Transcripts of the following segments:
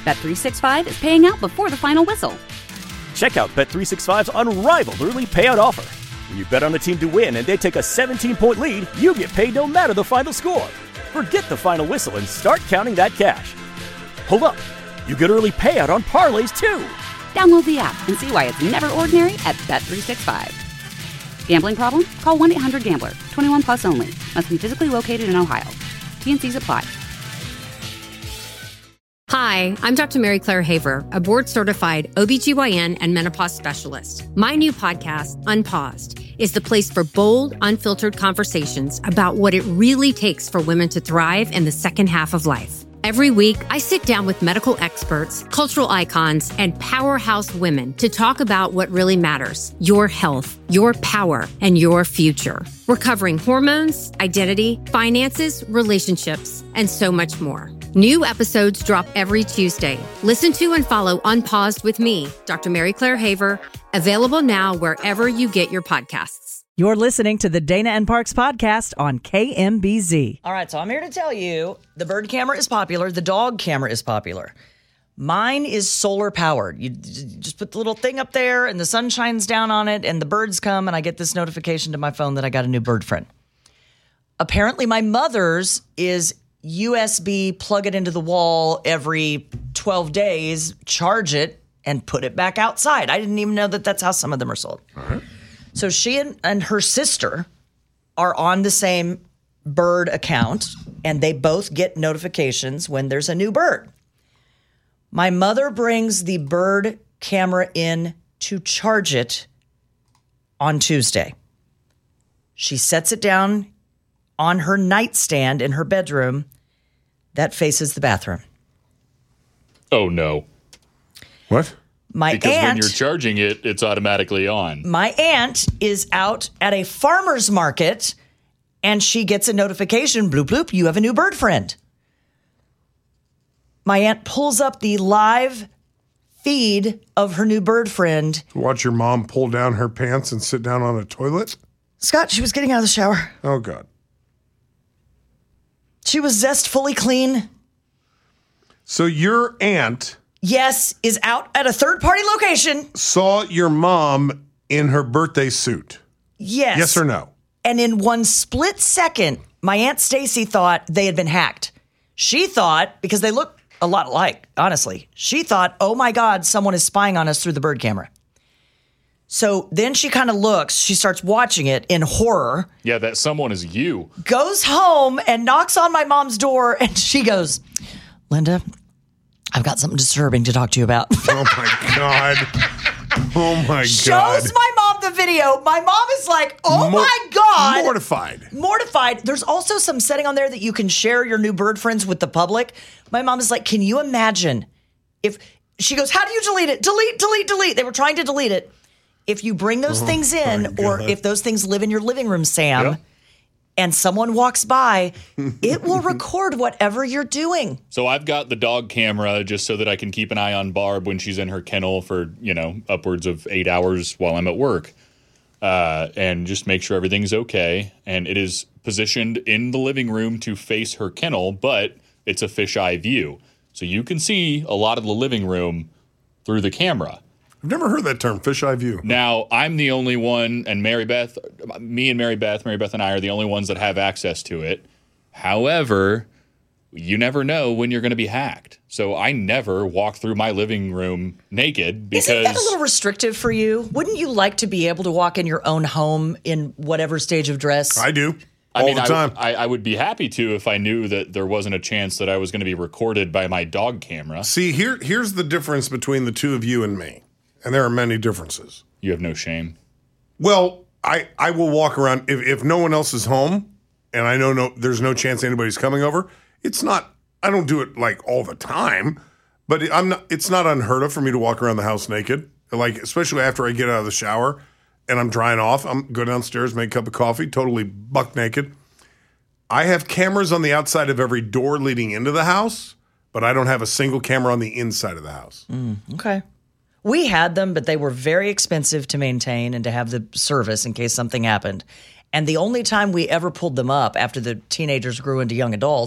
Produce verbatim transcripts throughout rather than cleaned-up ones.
Bet three sixty-five is paying out before the final whistle. Check out Bet three sixty-five's unrivaled early payout offer. When you bet on a team to win and they take a seventeen-point lead, you get paid no matter the final score. Forget the final whistle and start counting that cash. Hold up. You get early payout on parlays, too. Download the app and see why it's never ordinary at Bet three sixty-five. Gambling problem? Call one eight hundred gambler. twenty-one plus only. Must be physically located in Ohio. T N Cs apply. Hi, I'm Doctor Mary Claire Haver, a board-certified O B G Y N and menopause specialist. My new podcast, Unpaused, is the place for bold, unfiltered conversations about what it really takes for women to thrive in the second half of life. Every week, I sit down with medical experts, cultural icons, and powerhouse women to talk about what really matters: your health, your power, and your future. We're covering hormones, identity, finances, relationships, and so much more. New episodes drop every Tuesday. Listen to and follow Unpaused with me, Doctor Mary Claire Haver, available now wherever you get your podcasts. You're listening to the Dana and Parks podcast on K M B Z. All right, so I'm here to tell you the bird camera is popular. The dog camera is popular. Mine is solar powered. You just put the little thing up there and the sun shines down on it and the birds come and I get this notification to my phone that I got a new bird friend. Apparently my mother's is U S B, plug it into the wall every twelve days, charge it, and put it back outside. I didn't even know that that's how some of them are sold. All right. So she and, and her sister are on the same bird account, and they both get notifications when there's a new bird. My mother brings the bird camera in to charge it on Tuesday. She sets it down on her nightstand in her bedroom that faces the bathroom. Oh, no. What? My because aunt, when you're charging it, it's automatically on. My aunt is out at a farmer's market, and she gets a notification, bloop, bloop, you have a new bird friend. My aunt pulls up the live feed of her new bird friend. Watch your mom pull down her pants and sit down on a toilet? Scott, she was getting out of the shower. Oh, God. She was zestfully clean. So your aunt... Yes, is out at a third-party location. Saw your mom in her birthday suit. Yes. Yes or no? And in one split second, my Aunt Stacy thought they had been hacked. She thought, because they look a lot alike, honestly, she thought, oh my God, someone is spying on us through the bird camera. So then she kind of looks, she starts watching it in horror. Yeah, that someone is you. Goes home and knocks on my mom's door, and she goes, Linda, I've got something disturbing to talk to you about. Oh, my God. Oh, my God. Shows my mom the video. My mom is like, oh, Mo- my God. Mortified. Mortified. There's also some setting on there that you can share your new bird friends with the public. My mom is like, can you imagine if she goes, how do you delete it? Delete, delete, delete. They were trying to delete it. If you bring those oh, things in, or if those things live in your living room, Sam, yep. and someone walks by, it will record whatever you're doing. So I've got the dog camera just so that I can keep an eye on Barb when she's in her kennel for, you know, upwards of eight hours while I'm at work. Uh, and just make sure everything's okay. And it is positioned in the living room to face her kennel, but it's a fisheye view. So you can see a lot of the living room through the camera. I've never heard that term, fisheye view. Now, I'm the only one, and Mary Beth, me and Mary Beth, Mary Beth and I are the only ones that have access to it. However, you never know when you're going to be hacked. So I never walk through my living room naked because... Isn't that a little restrictive for you? Wouldn't you like to be able to walk in your own home in whatever stage of dress? I do. I all mean, the time. I, I, I would be happy to if I knew that there wasn't a chance that I was going to be recorded by my dog camera. See, here, here's the difference between the two of you and me. And there are many differences. You have no shame? Well, I, I will walk around. If, if no one else is home and I know no there's no chance anybody's coming over, it's not, I don't do it like all the time, but I'm not, it's not unheard of for me to walk around the house naked. Like, especially after I get out of the shower and I'm drying off, I'm go downstairs, make a cup of coffee, totally buck naked. I have cameras on the outside of every door leading into the house, but I don't have a single camera on the inside of the house. Mm, okay. We had them, but they were very expensive to maintain and to have the service in case something happened. And the only time we ever pulled them up after the teenagers grew into young adults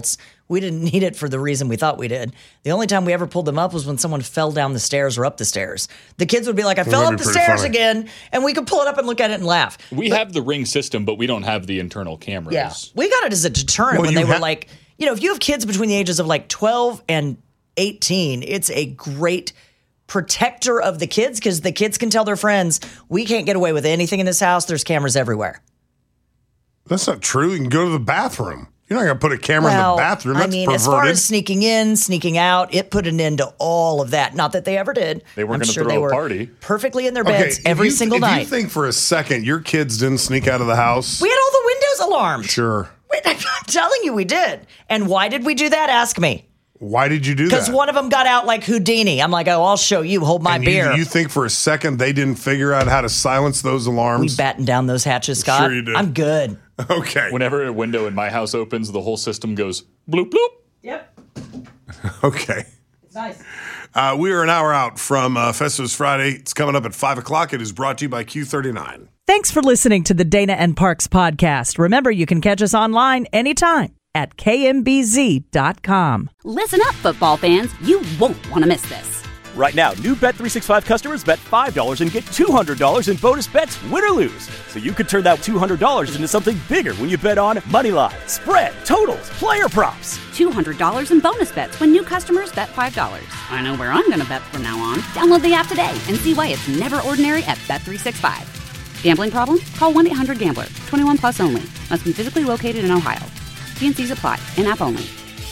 We didn't need it for the reason we thought we did. The only time we ever pulled them up was when someone fell down the stairs or up the stairs. The kids would be like, I fell up the stairs funny. again. And we could pull it up and look at it and laugh. We but, have the Ring system, but we don't have the internal cameras. Yeah. We got it as a deterrent well, when they ha- were like, you know, if you have kids between the ages of like twelve and eighteen, it's a great protector of the kids because the kids can tell their friends, we can't get away with anything in this house. There's cameras everywhere. That's not true. You can go to the bathroom. You're not going to put a camera well, in the bathroom. That's I mean, perverted. As far as sneaking in, sneaking out, it put an end to all of that. Not that they ever did. They weren't going to sure throw they a were party. Perfectly in their beds okay, every you, single if night. If you think for a second your kids didn't sneak out of the house. We had all the windows alarmed. Sure. Wait, I'm telling you we did. And why did we do that? Ask me. Why did you do that? Because one of them got out like Houdini. I'm like, oh, I'll show you. Hold my and beer. You, you think for a second they didn't figure out how to silence those alarms? We batten down those hatches, Scott. Sure you did. I'm good. Okay. Whenever a window in my house opens, the whole system goes bloop, bloop. Yep. Okay. It's nice. Uh, we are an hour out from uh, Festivus Friday. It's coming up at five o'clock. It is brought to you by Q thirty-nine. Thanks for listening to the Dana and Parks podcast. Remember, you can catch us online anytime at K M B Z dot com. Listen up, football fans. You won't want to miss this. Right now, new Bet three sixty-five customers bet five dollars and get two hundred dollars in bonus bets, win or lose. So you could turn that two hundred dollars into something bigger when you bet on money line, spread, totals, player props. two hundred dollars in bonus bets when new customers bet five dollars. I know where I'm going to bet from now on. Download the app today and see why it's never ordinary at Bet three sixty-five. Gambling problem? Call one eight hundred gambler. twenty-one plus only. Must be physically located in Ohio. T and C's apply. In-app only.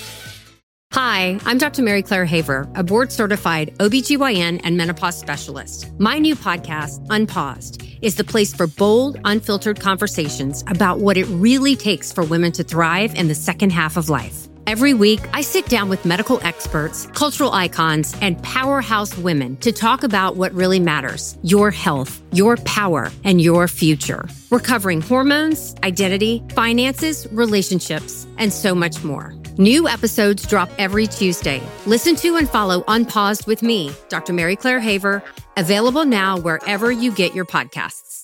Hi, I'm Doctor Mary Claire Haver, a board-certified O B G Y N and menopause specialist. My new podcast, Unpaused, is the place for bold, unfiltered conversations about what it really takes for women to thrive in the second half of life. Every week, I sit down with medical experts, cultural icons, and powerhouse women to talk about what really matters: your health, your power, and your future. We're covering hormones, identity, finances, relationships, and so much more. New episodes drop every Tuesday. Listen to and follow Unpaused with me, Doctor Mary Claire Haver, available now wherever you get your podcasts.